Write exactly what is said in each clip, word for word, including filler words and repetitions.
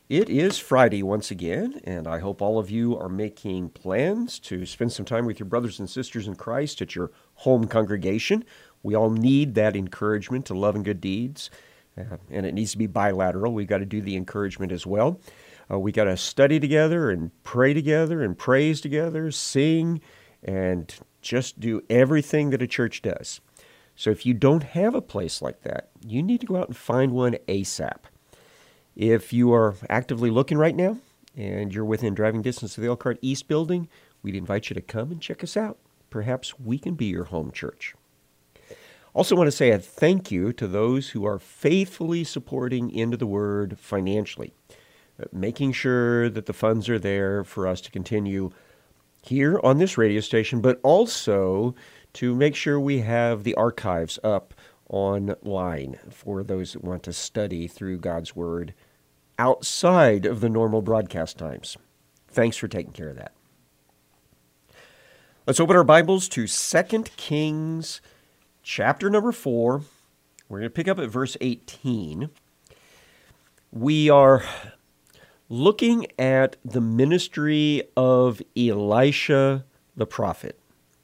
It is Friday once again, and I hope all of you are making plans to spend some time with your brothers and sisters in Christ at your home congregation. We all need that encouragement to love and good deeds, uh, and it needs to be bilateral. We've got to do the encouragement as well. Uh, we got to study together and pray together and praise together, sing, and just do everything that a church does. So if you don't have a place like that, you need to go out and find one ASAP. If you are actively looking right now and you're within driving distance of the Elkhart East building, we'd invite you to come and check us out. Perhaps we can be your home church. Also want to say a thank you to those who are faithfully supporting Into the Word financially, making sure that the funds are there for us to continue here on this radio station, but also to make sure we have the archives up online for those that want to study through God's Word outside of the normal broadcast times. Thanks for taking care of that. Let's open our Bibles to Second Kings chapter number four. We're going to pick up at verse eighteen. We are looking at the ministry of Elisha the prophet.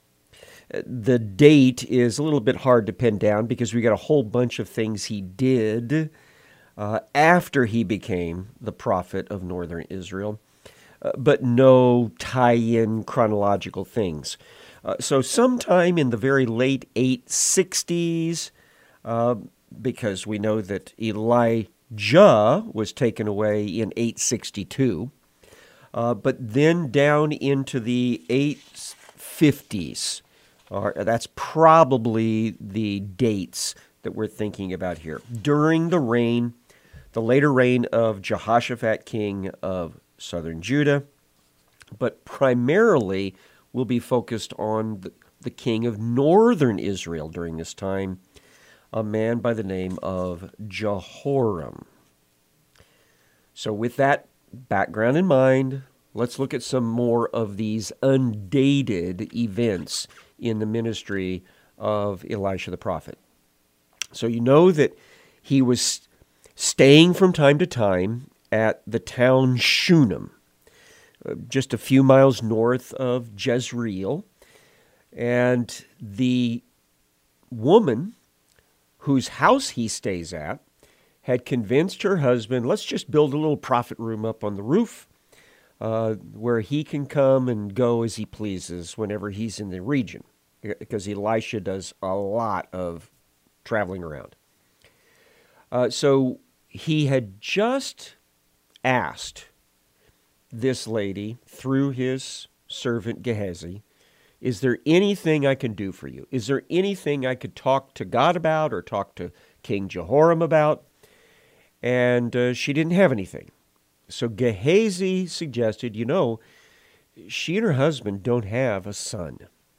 The date is a little bit hard to pin down because we got a whole bunch of things he did uh, after he became the prophet of northern Israel, uh, but no tie-in chronological things. Uh, so sometime in the very late eight sixties, uh, because we know that Elijah was taken away in eight sixty-two, uh, but then down into the eight fifties. Uh, that's probably the dates that we're thinking about here. During the reign, the later reign of Jehoshaphat, king of southern Judah, but primarily will be focused on the, the king of northern Israel during this time, a man by the name of Jehoram. So with that background in mind, let's look at some more of these undated events in the ministry of Elisha the prophet. So you know that he was staying from time to time at the town Shunem, just a few miles north of Jezreel. And the woman whose house he stays at had convinced her husband, let's just build a little prophet room up on the roof uh, where he can come and go as he pleases whenever he's in the region, because Elisha does a lot of traveling around. Uh, so he had just asked this lady through his servant Gehazi, is there anything I can do for you? Is there anything I could talk to God about or talk to King Jehoram about? And uh, she didn't have anything. So Gehazi suggested, you know, she and her husband don't have a son.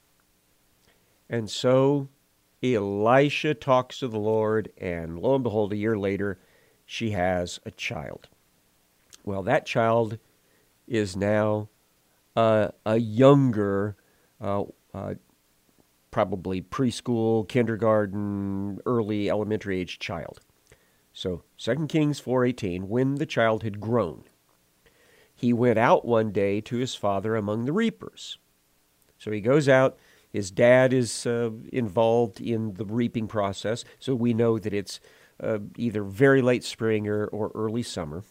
And so Elisha talks to the Lord, and lo and behold, a year later, she has a child. Well, that child is now uh, a younger, uh, uh, probably preschool, kindergarten, early elementary age child. So Second Kings four eighteen, when the child had grown, he went out one day to his father among the reapers. So he goes out. His dad is uh, involved in the reaping process, so we know that it's uh, either very late spring or, or early summer.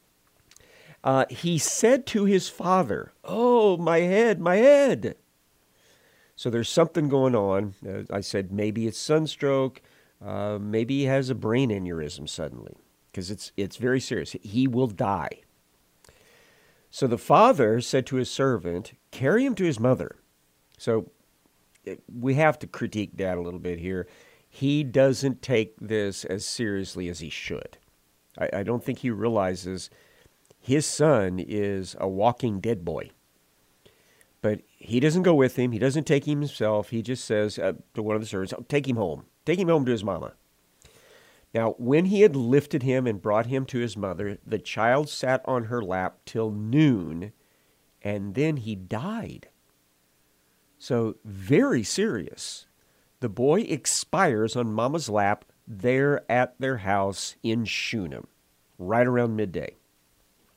Uh, he said to his father, "Oh, my head, my head." So there's something going on. Uh, I said maybe it's sunstroke. Uh, maybe he has a brain aneurysm suddenly, because it's it's very serious. He will die. So the father said to his servant, carry him to his mother. So we have to critique Dad a little bit here. He doesn't take this as seriously as he should. I, I don't think he realizes his son is a walking dead boy. But he doesn't go with him. He doesn't take him himself. He just says uh, to one of the servants, oh, take him home. Take him home to his mama. Now, when he had lifted him and brought him to his mother, the child sat on her lap till noon, and then he died. So, very serious. The boy expires on mama's lap there at their house in Shunem, right around midday.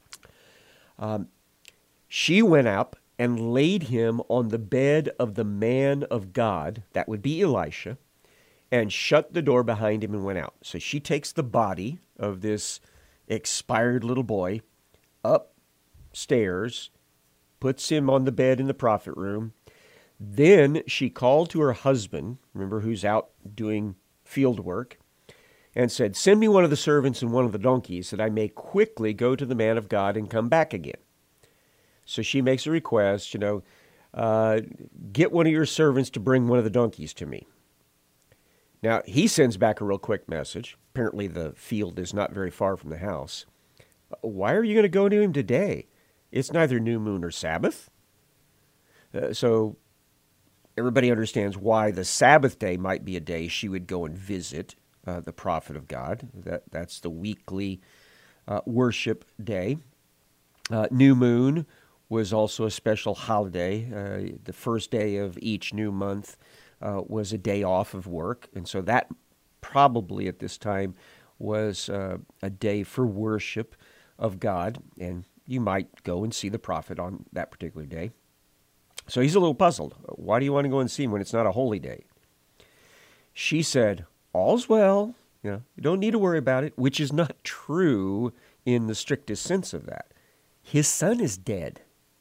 Um, she went up and laid him on the bed of the man of God, that would be Elisha, and shut the door behind him and went out. So she takes the body of this expired little boy upstairs, puts him on the bed in the prophet room. Then she called to her husband, remember, who's out doing field work, and said, "Send me one of the servants and one of the donkeys, that I may quickly go to the man of God and come back again." So she makes a request, you know, uh, get one of your servants to bring one of the donkeys to me. Now, he sends back a real quick message. Apparently the field is not very far from the house. "Why are you going to go to him today? It's neither new moon or Sabbath." Uh, so everybody understands why the Sabbath day might be a day she would go and visit uh, the prophet of God. That, that's the weekly uh, worship day. Uh, new moon was also a special holiday. Uh, the first day of each new month uh, was a day off of work. And so that probably at this time was uh, a day for worship of God. And you might go and see the prophet on that particular day. So he's a little puzzled. Why do you want to go and see him when it's not a holy day? She said, "All's well. You know, you don't need to worry about it," which is not true in the strictest sense of that. His son is dead.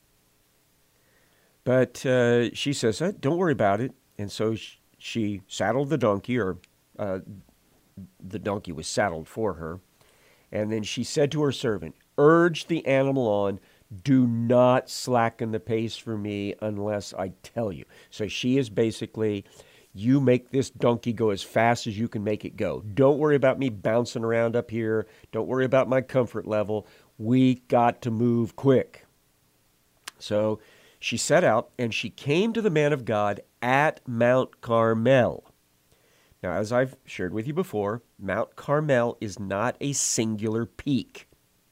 But uh, she says, uh, "Don't worry about it." And so sh- she saddled the donkey, or uh, the donkey was saddled for her. And then she said to her servant, "Urge the animal on. Do not slacken the pace for me unless I tell you." So she is basically, you make this donkey go as fast as you can make it go. Don't worry about me bouncing around up here. Don't worry about my comfort level. We got to move quick. So she set out, and she came to the man of God at Mount Carmel. Now, as I've shared with you before, Mount Carmel is not a singular peak.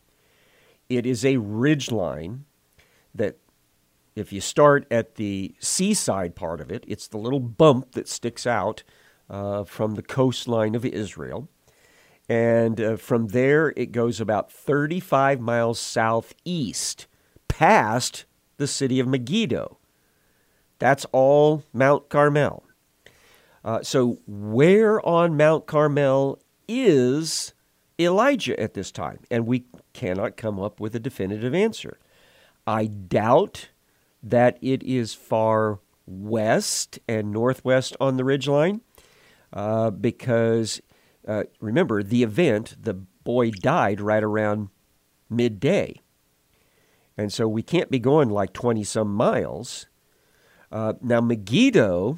It is a ridgeline that, if you start at the seaside part of it, it's the little bump that sticks out uh, from the coastline of Israel. And uh, from there, it goes about thirty-five miles southeast, past the city of Megiddo. That's all Mount Carmel. Uh, so where on Mount Carmel is Elijah at this time? And we cannot come up with a definitive answer. I doubt that it is far west and northwest on the ridgeline, uh, because, uh, remember, the event, the boy died right around midday. And so we can't be going like twenty-some miles. Uh, now, Megiddo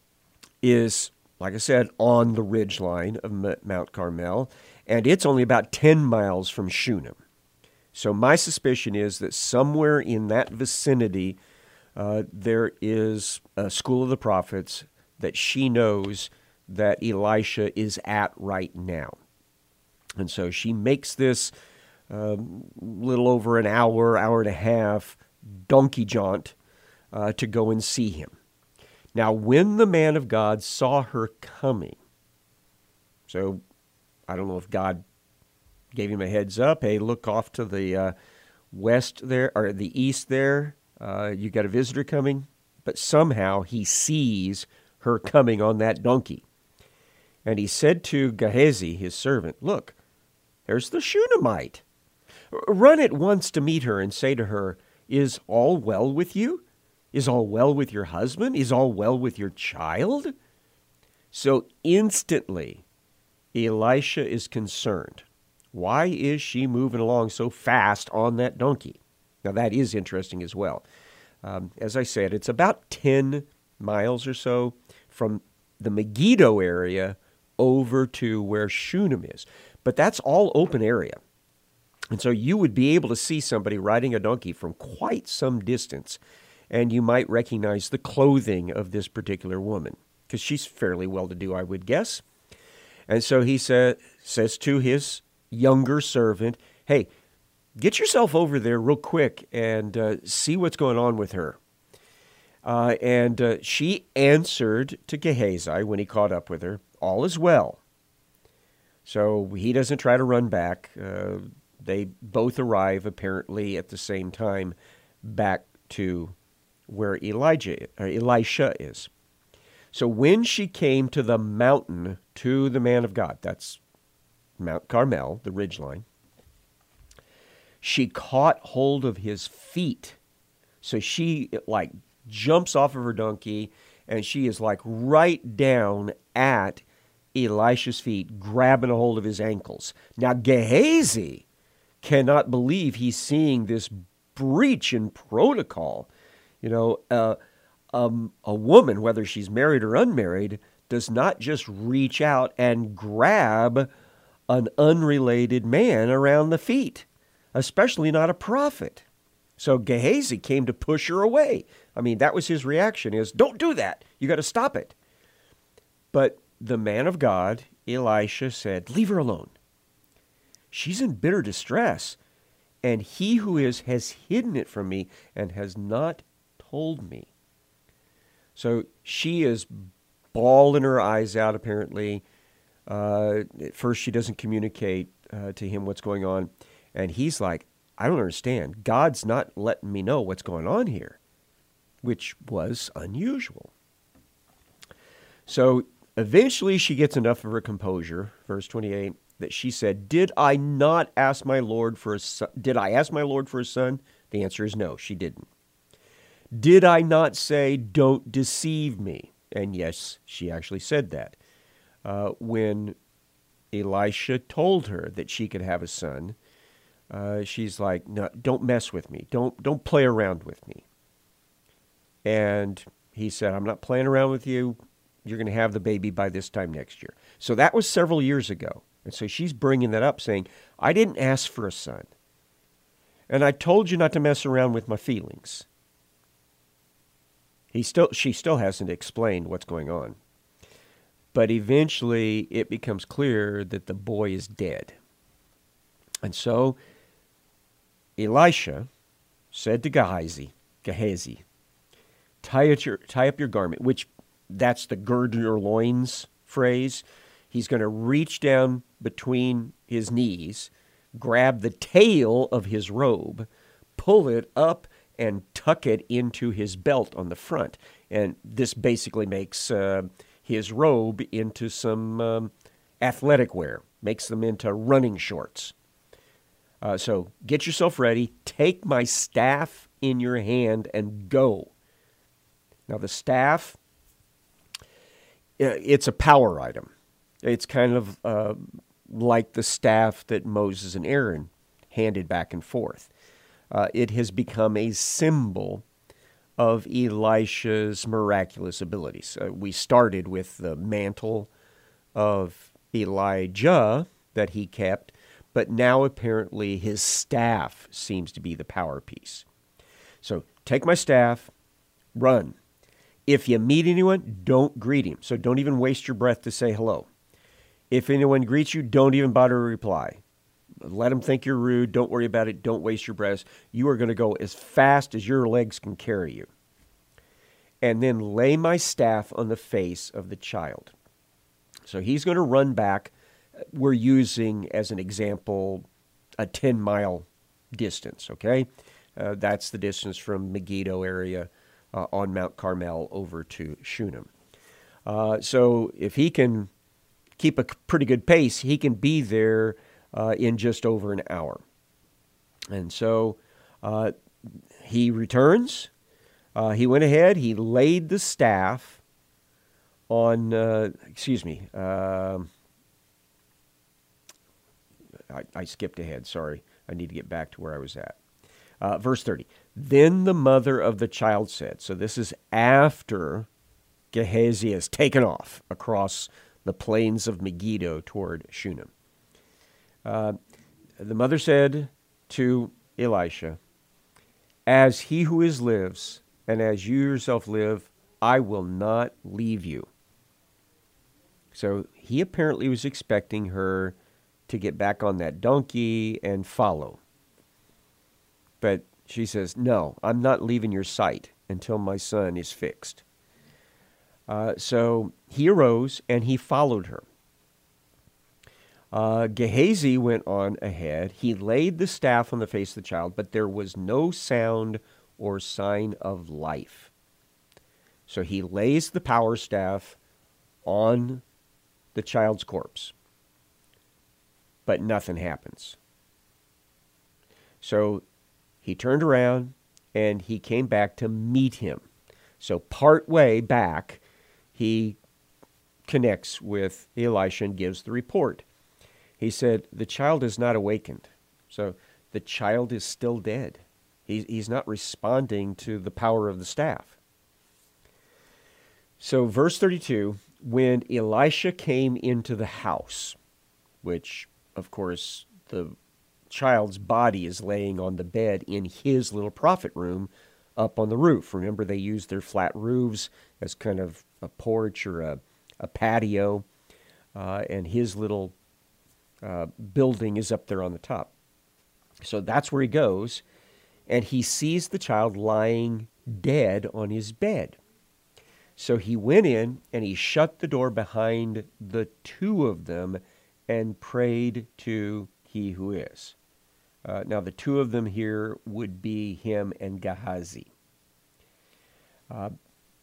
is, like I said, on the ridgeline of M- Mount Carmel, and it's only about ten miles from Shunem. So my suspicion is that somewhere in that vicinity, uh, there is a school of the prophets that she knows that Elisha is at right now. And so she makes this um, little over an hour, hour and a half donkey jaunt uh, to go and see him. Now, when the man of God saw her coming, so I don't know if God gave him a heads up, hey, look off to the uh, west there, or the east there, uh, you got a visitor coming, but somehow he sees her coming on that donkey. And he said to Gehazi, his servant, "Look, there's the Shunammite. Run at once to meet her and say to her, 'Is all well with you? Is all well with your husband? Is all well with your child?'" So instantly, Elisha is concerned. Why is she moving along so fast on that donkey? Now, that is interesting as well. Um, as I said, it's about ten miles or so from the Megiddo area over to where Shunem is. But that's all open area. And so you would be able to see somebody riding a donkey from quite some distance, and you might recognize the clothing of this particular woman, because she's fairly well-to-do, I would guess. And so he sa- says to his younger servant, "Hey, get yourself over there real quick and uh, see what's going on with her." Uh, and uh, she answered to Gehazi when he caught up with her, "All is well." So he doesn't try to run back. Uh, They both arrive apparently at the same time back to where Elijah or Elisha is. So when she came to the mountain to the man of God, that's Mount Carmel, the ridgeline, she caught hold of his feet. So she like jumps off of her donkey and she is like right down at Elisha's feet, grabbing a hold of his ankles. Now Gehazi cannot believe he's seeing this breach in protocol. You know, uh, um, a woman, whether she's married or unmarried, does not just reach out and grab an unrelated man around the feet, especially not a prophet. So Gehazi came to push her away. I mean, that was his reaction is, don't do that. You got to stop it. But the man of God, Elisha, said, leave her alone. She's in bitter distress, and he who is has hidden it from me and has not told me. So she is bawling her eyes out, apparently. Uh, at first, she doesn't communicate uh, to him what's going on. And he's like, I don't understand. God's not letting me know what's going on here, which was unusual. So eventually she gets enough of her composure, verse twenty-eight, that she said, Did I not ask my Lord for a son? Did I ask my Lord for a son? The answer is no, she didn't. Did I not say, don't deceive me? And yes, she actually said that. Uh, when Elisha told her that she could have a son, uh, she's like, no, don't mess with me. Don't, don't play around with me. And he said, I'm not playing around with you. You're going to have the baby by this time next year. So that was several years ago. And so she's bringing that up, saying, I didn't ask for a son. And I told you not to mess around with my feelings. He still, she still hasn't explained what's going on. But eventually it becomes clear that the boy is dead. And so Elisha said to Gehazi, Gehazi, tie, your, tie up your garment, which that's the gird your loins phrase. He's going to reach down between his knees, grab the tail of his robe, pull it up, and tuck it into his belt on the front. And this basically makes uh, his robe into some um, athletic wear, makes them into running shorts. Uh, so get yourself ready, take my staff in your hand, and go. Now the staff, it's a power item. It's kind of uh, like the staff that Moses and Aaron handed back and forth. Uh, it has become a symbol of Elisha's miraculous abilities. Uh, we started with the mantle of Elijah that he kept, but now apparently his staff seems to be the power piece. So take my staff, run. If you meet anyone, don't greet him. So don't even waste your breath to say hello. If anyone greets you, don't even bother to reply. Let them think you're rude. Don't worry about it. Don't waste your breath. You are going to go as fast as your legs can carry you. And then lay my staff on the face of the child. So he's going to run back. We're using, as an example, a ten-mile distance, okay? Uh, that's the distance from Megiddo area uh, on Mount Carmel over to Shunem. Uh, so if he can keep a pretty good pace, he can be there Uh, in just over an hour. And so uh, he returns. Uh, he went ahead. He laid the staff on, uh, excuse me, uh, I, I skipped ahead. Sorry. I need to get back to where I was at. Uh, verse thirty. Then the mother of the child said, so this is after Gehazi has taken off across the plains of Megiddo toward Shunem. Uh, the mother said to Elisha, as he who is lives, and as you yourself live, I will not leave you. So he apparently was expecting her to get back on that donkey and follow. But she says, no, I'm not leaving your sight until my son is fixed. Uh, so he arose and he followed her. Uh, Gehazi went on ahead. He laid the staff on the face of the child, but there was no sound or sign of life. So he lays the power staff on the child's corpse, but nothing happens. So he turned around and he came back to meet him. So part way back, he connects with Elisha and gives the report. He said, the child is not awakened. So the child is still dead. He, he's not responding to the power of the staff. So verse thirty-two, when Elisha came into the house, which, of course, the child's body is laying on the bed in his little prophet room up on the roof. Remember, they used their flat roofs as kind of a porch or a, a patio, uh, and his little uh, building is up there on the top. So that's where he goes, and he sees the child lying dead on his bed. So he went in and he shut the door behind the two of them and prayed to he who is. Uh, now, the two of them here would be him and Gehazi. Uh,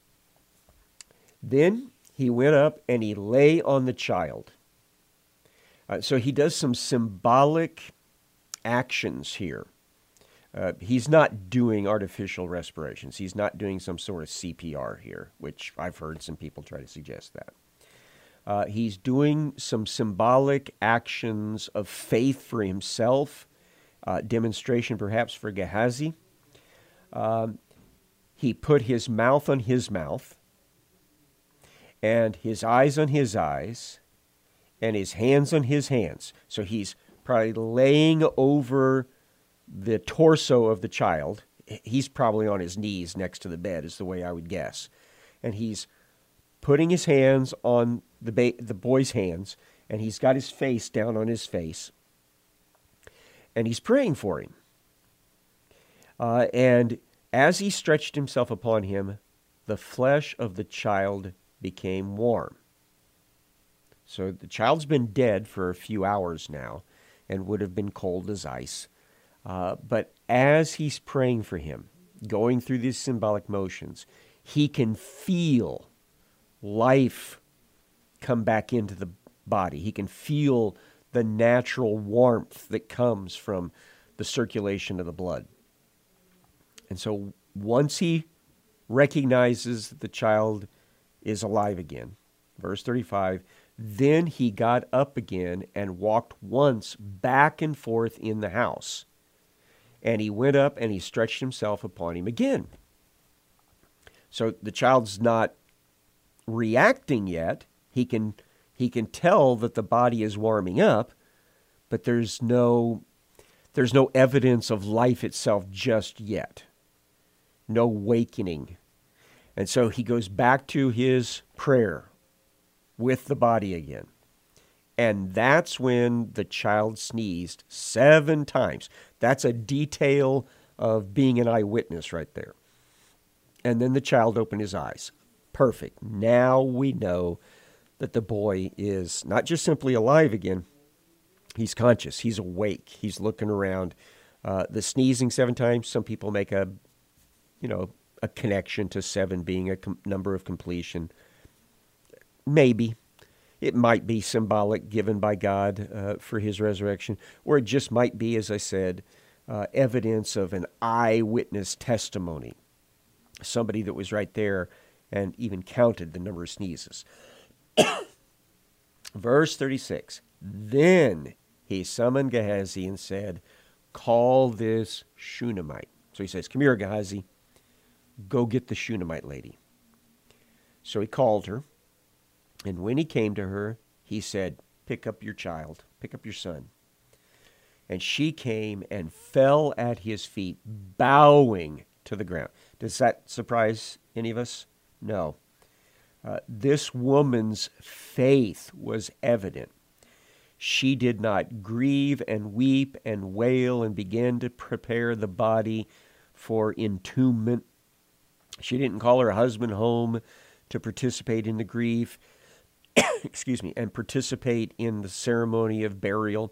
then he went up and he lay on the child. Uh, so he does some symbolic actions here. Uh, he's not doing artificial respirations. He's not doing some sort of C P R here, which I've heard some people try to suggest that. Uh, he's doing some symbolic actions of faith for himself, uh, demonstration perhaps for Gehazi. Um, he put his mouth on his mouth, and his eyes on his eyes, and his hands on his hands. So he's probably laying over the torso of the child. He's probably on his knees next to the bed, is the way I would guess. And he's putting his hands on the ba- the boy's hands, and he's got his face down on his face, and he's praying for him. Uh, and as he stretched himself upon him, the flesh of the child became warm. So the child's been dead for a few hours now and would have been cold as ice. Uh, but as he's praying for him, going through these symbolic motions, he can feel life come back into the body. He can feel the natural warmth that comes from the circulation of the blood. And so once he recognizes that the child is alive again, verse thirty-five, then he got up again and walked once back and forth in the house. And he went up and he stretched himself upon him again. So the child's not reacting yet. He can he can tell that the body is warming up, but there's no there's no evidence of life itself just yet. No wakening. And so he goes back to his prayer with the body again. And that's when the child sneezed seven times. That's a detail of being an eyewitness right there. And then the child opened his eyes. Perfect. Now we know that the boy is not just simply alive again. He's conscious. He's awake. He's looking around. Uh, the sneezing seven times, some people make a, you know, a connection to seven being a com- number of completion. Maybe. It might be symbolic given by God uh, for his resurrection, or it just might be, as I said, uh, evidence of an eyewitness testimony. Somebody that was right there and even counted the number of sneezes. Verse thirty-six, then he summoned Gehazi and said, call this Shunammite. So he says, come here, Gehazi, go get the Shunammite lady. So he called her. And when he came to her, he said, pick up your child, pick up your son. And she came and fell at his feet, bowing to the ground. Does that surprise any of us? No. Uh, this woman's faith was evident. She did not grieve and weep and wail and begin to prepare the body for entombment. She didn't call her husband home to participate in the grief. excuse me, and participate in the ceremony of burial.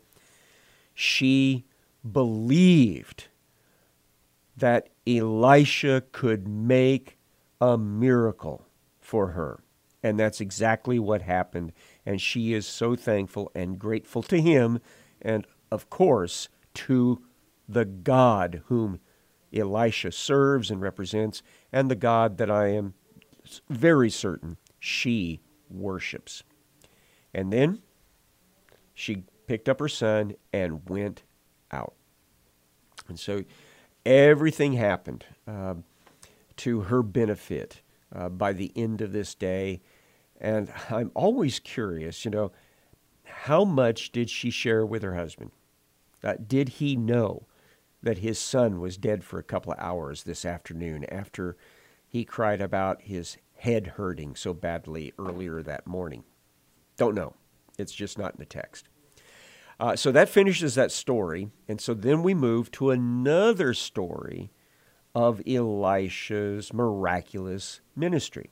She believed that Elisha could make a miracle for her. And that's exactly what happened. And she is so thankful and grateful to him, and of course, to the God whom Elisha serves and represents, and the God that I am very certain she worships. And then she picked up her son and went out. And so everything happened uh, to her benefit uh, by the end of this day. And I'm always curious, you know, how much did she share with her husband? Uh, did he know that his son was dead for a couple of hours this afternoon after he cried about his head hurting so badly earlier that morning? Don't know. It's just not in the text. Uh, so that finishes that story. And so then we move to another story of Elisha's miraculous ministry.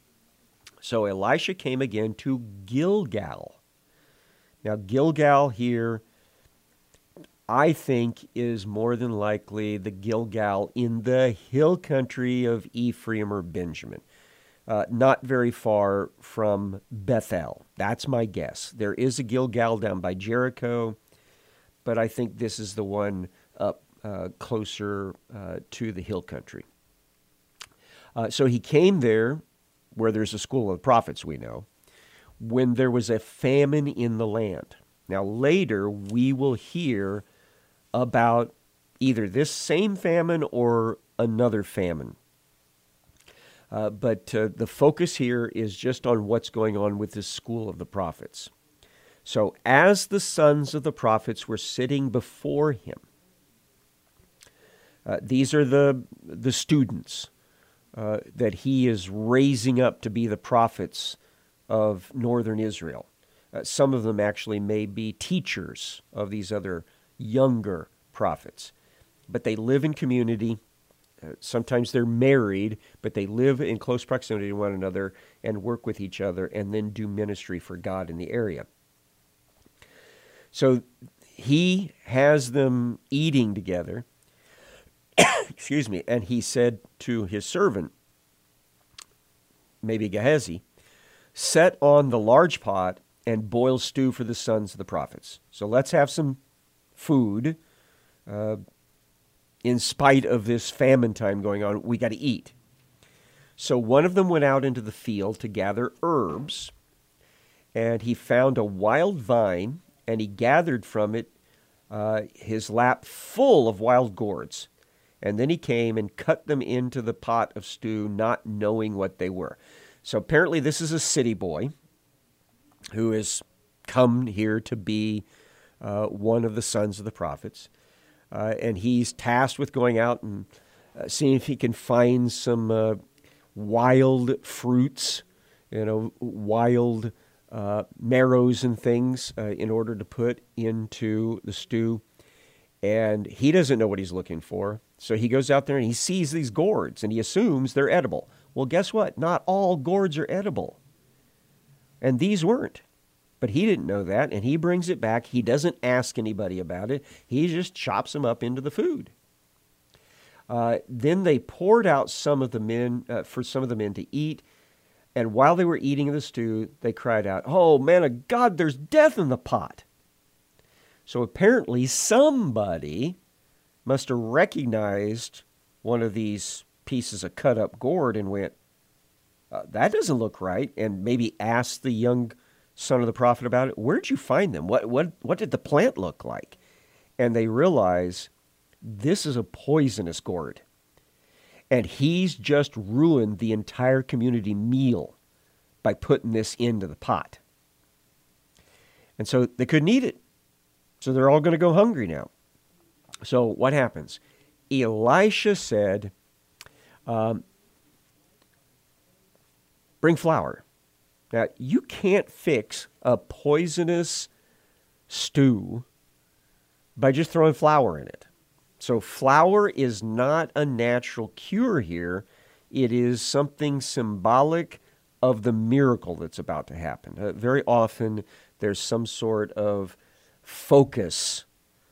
So Elisha came again to Gilgal. Now, Gilgal here, I think, is more than likely the Gilgal in the hill country of Ephraim or Benjamin. Uh, not very far from Bethel. That's my guess. There is a Gilgal down by Jericho, but I think this is the one up uh, closer uh, to the hill country. Uh, so he came there, where there's a school of the prophets, we know, when there was a famine in the land. Now, later, we will hear about either this same famine or another famine. Uh, but uh, the focus here is just on what's going on with this school of the prophets. So as the sons of the prophets were sitting before him, uh, these are the, the students uh, that he is raising up to be the prophets of northern Israel. Uh, some of them actually may be teachers of these other younger prophets. But they live in community. Uh, sometimes they're married, but they live in close proximity to one another and work with each other and then do ministry for God in the area. So he has them eating together, excuse me, and he said to his servant, maybe Gehazi, set on the large pot and boil stew for the sons of the prophets. So let's have some food. Uh, in spite of this famine time going on, we got to eat. So one of them went out into the field to gather herbs, and he found a wild vine, and he gathered from it uh, his lap full of wild gourds. And then he came and cut them into the pot of stew, not knowing what they were. So apparently this is a city boy who has come here to be uh, one of the sons of the prophets. Uh, and he's tasked with going out and uh, seeing if he can find some uh, wild fruits, you know, wild uh, marrows and things uh, in order to put into the stew. And he doesn't know what he's looking for. So he goes out there and he sees these gourds and he assumes they're edible. Well, guess what? Not all gourds are edible. And these weren't. But he didn't know that, and he brings it back. He doesn't ask anybody about it. He just chops them up into the food. Uh, then they poured out some of the men uh, for some of the men to eat. And while they were eating the stew, they cried out, "Oh, man of God, there's death in the pot." So apparently somebody must have recognized one of these pieces of cut up gourd and went, uh, that doesn't look right, and maybe asked the young son of the prophet about it. Where'd you find them? What what what did the plant look like? And they realize this is a poisonous gourd. And he's just ruined the entire community meal by putting this into the pot. And so they couldn't eat it. So they're all going to go hungry now. So what happens? Elisha said, um, bring flour. Now, you can't fix a poisonous stew by just throwing flour in it. So flour is not a natural cure here. It is something symbolic of the miracle that's about to happen. Uh, very often there's some sort of focus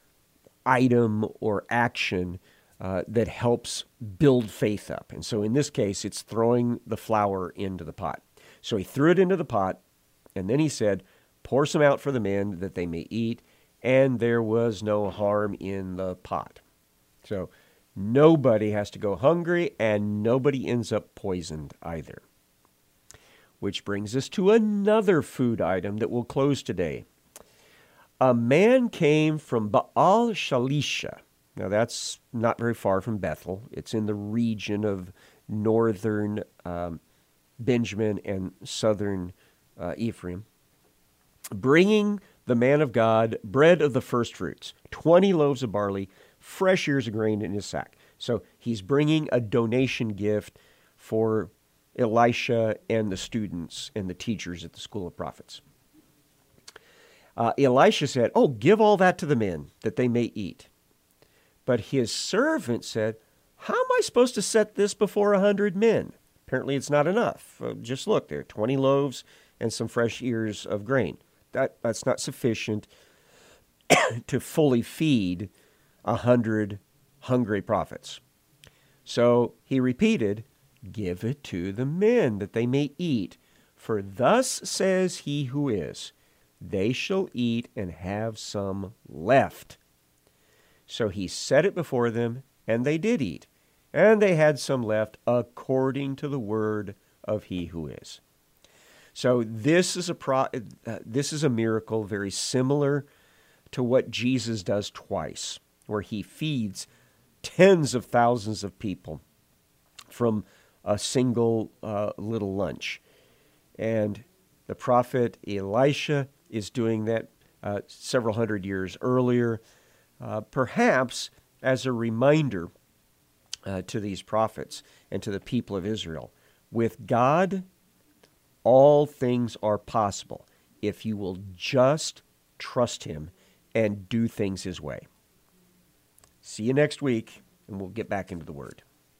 item or action uh, that helps build faith up. And so in this case, it's throwing the flour into the pot. So he threw it into the pot, and then he said, pour some out for the men that they may eat, and there was no harm in the pot. So nobody has to go hungry, and nobody ends up poisoned either. Which brings us to another food item that will close today. A man came from Baal Shalisha. Now that's not very far from Bethel. It's in the region of northern um, Benjamin and southern uh, Ephraim, bringing the man of God bread of the first fruits, twenty loaves of barley, fresh ears of grain in his sack. So he's bringing a donation gift for Elisha and the students and the teachers at the School of Prophets. Uh, Elisha said, oh, give all that to the men that they may eat. But his servant said, how am I supposed to set this before a hundred men? Apparently it's not enough. Uh, just look, there are twenty loaves and some fresh ears of grain. That, that's not sufficient to fully feed a hundred hungry prophets. So he repeated, give it to the men that they may eat. For thus says he who is, they shall eat and have some left. So he set it before them, and they did eat. And they had some left according to the word of he who is. So this is a pro, uh, this is a miracle very similar to what Jesus does twice, where he feeds tens of thousands of people from a single uh, little lunch. And the prophet Elisha is doing that uh, several hundred years earlier, uh, perhaps as a reminder uh, to these prophets and to the people of Israel. With God, all things are possible if you will just trust him and do things his way. See you next week, and we'll get back into the Word.